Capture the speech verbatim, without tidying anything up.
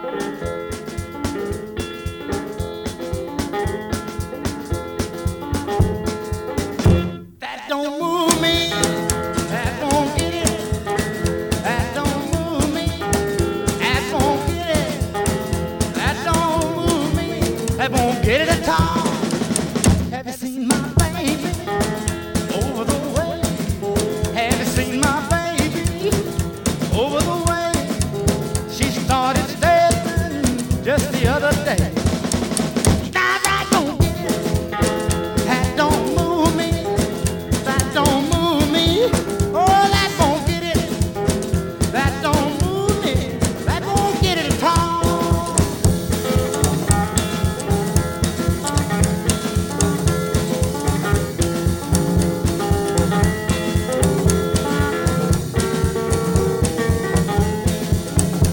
That don't move me. That won't get it. That don't move me. That won't get it. That don't move me. That won't get it at all.